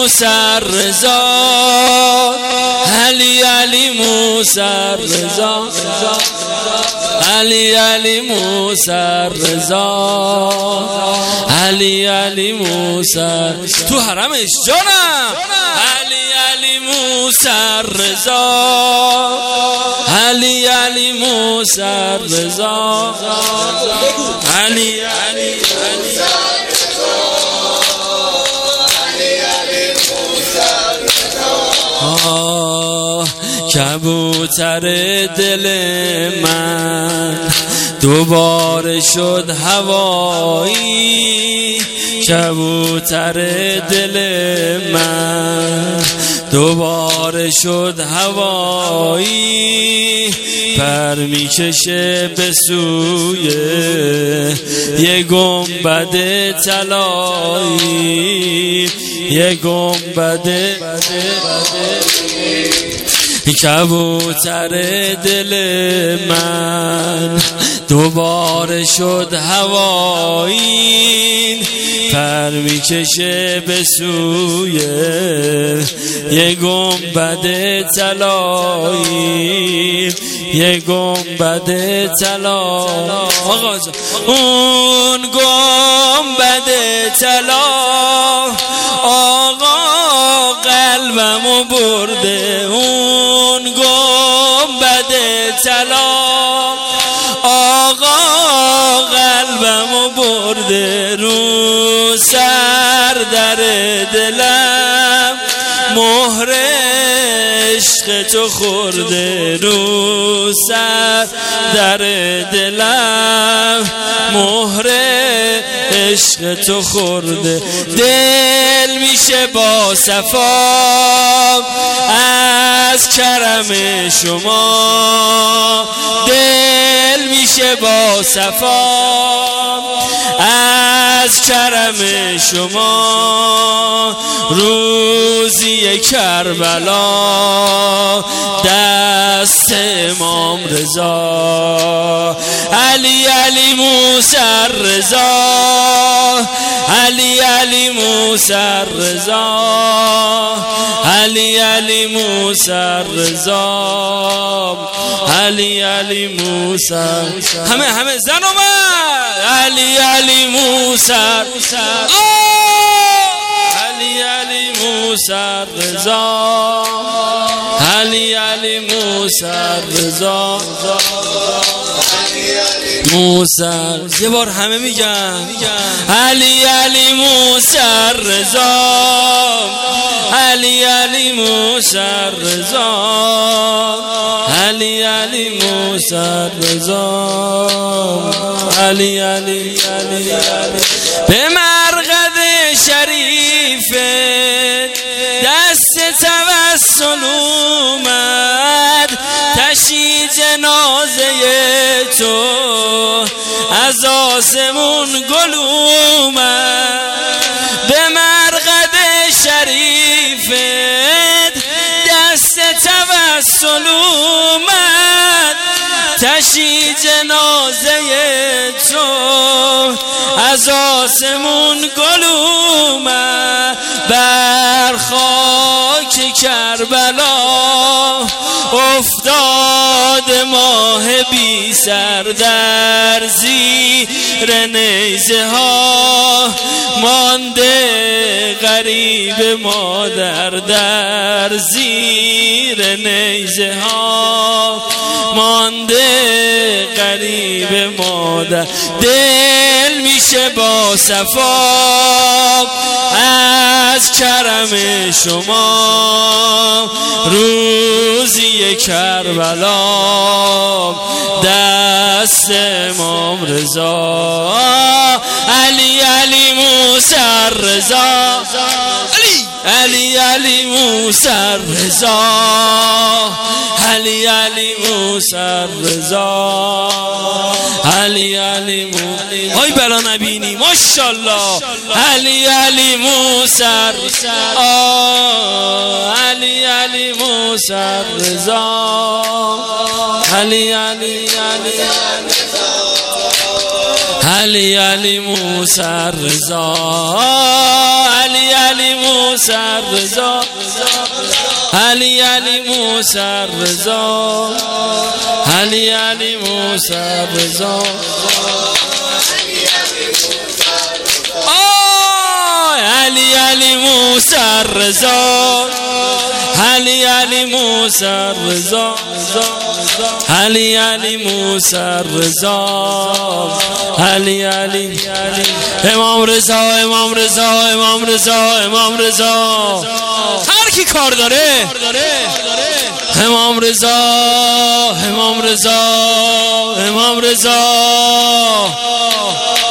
موسی رضا، علی علی موسی رضا، علی علی موسی رضا، علی علی موسی تو حرمش جانم، علی علی موسی رضا، علی علی موسی رضا، علی علی کبوتر دل من دوباره شد هوایی، کبوتر دل من دوباره شد هوایی، پر میکشه به سوی یه گنبد طلایی، یه گنبد کبوتر دل من دوباره شد هوایی، پر میکشه به سوی یه گنبد طلایی، یه گنبد طلایی. آقا اون گنبد طلا آقا قلبمو برده، اون گنبد طلا آقا قلبمو برده، رو سر در دلم مهر عشق تو خورده، رو سر در دلم مهر عشق تو خورده، دل میشه با صفا از کرم شما، دل میشه با صفا از کرم شما، روزی کربلا دست امام رضا، علی علی موسی رضا، علی علی موسی رضا، علی علی موسی رضا، علی علی موسی، همه زن اومد، علی علی موسی، علی علی موسی رضا، علی علی موسی رضا، موسی. یه بار همه میگن علی علی موسی رضا، علی علی موسی رضا، علی علی موسی رضا، علی علی علی به مرقد شریف دست توسل اومد، تشییع جنازه تو از آسمون گل اومد، به مرقد شریفت دست توسل اومد، تشییع جنازه تو از آسمون گل اومد، بر خاک کربلا افتاد ماه بی سر، در زیر نیزه ها مانده غریب مادر، در زیر نیزه ها مانده غریب مادر، دل میشه با صفا از کرم شما، روزی کربلا دست امام رضا، علی علی موسی رضا، علی علی موسی رضا، علی علی موسی رضا، علی علی موسی، های بلا نبینی ماشاءالله، علی علی موسی، علی علی موسی رضا، علی علی علی علی موسی رضا، علی علی علی موسی رضا علی علی موسی رضا علی علی موسی رضا علی علی موسی رضا علی علی موسی رضا علی علی موسی رضا علی علی امام رضا امام رضا امام رضا امام رضا هر کی کار داره امام رضا امام رضا امام رضا